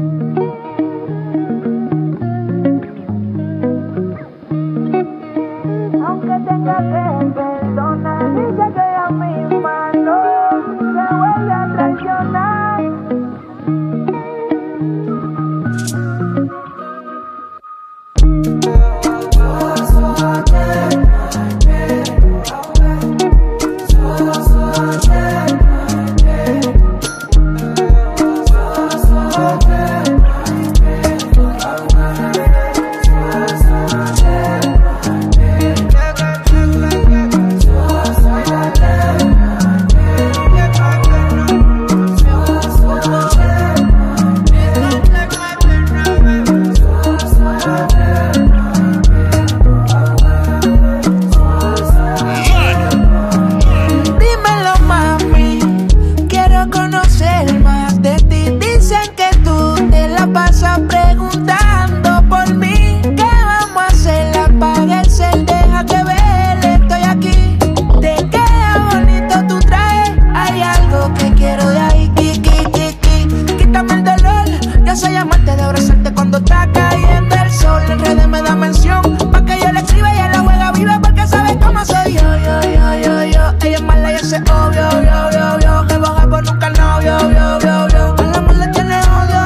Aunque tenga que perdonar, dice que ella misma no se vuelve a traicionar. Preguntando por mí, ¿qué vamos a hacer? Apaga el cel, deja que vele, estoy aquí. Te queda bonito tu traje, hay algo que quiero de ahí, quítame el dolor, yo soy amante de abrazarte cuando está cayendo el sol. En redes me da mención, pa' que yo le escriba y ella la juega viva porque sabe cómo soy yo. Ella es mala y ese obvio, que boja por nunca novio, al amor le tiene odio.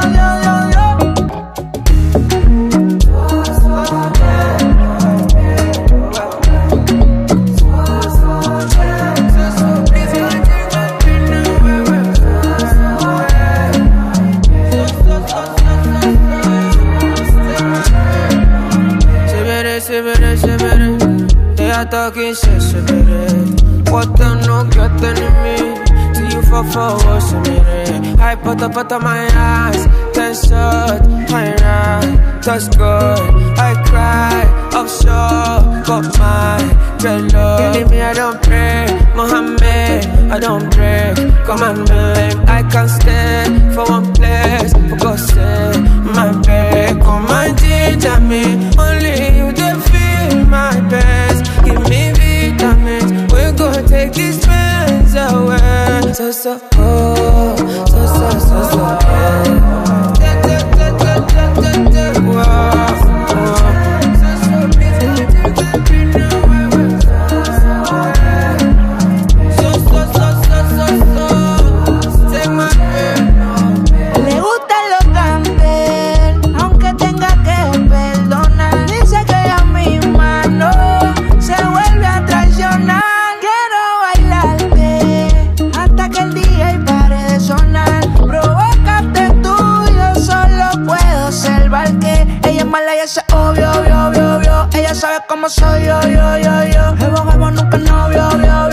Severe, ella talking shit, severe. What the no get enemy? See you for what's severe. I put up my eyes, ten shot, my right, that's good. I cry, offshore, got my dreadlock. You leave me, I don't pray, Mohammed, I don't break. Commandment, I can't stand for one place, for God's sake, my baby, come and ginger me, only you the feel my best. Give me vitamins, we're gonna take these pains away. So, le gusta lo cante, aunque tenga que perdonar. Dice que ella misma no se vuelve a traicionar. Quiero bailarte hasta que el DJ pare de sonar. Provócate tú, yo solo puedo salvar que ella es mala y ese obvio. Ella sabe cómo soy yo. Jevo, nunca novio.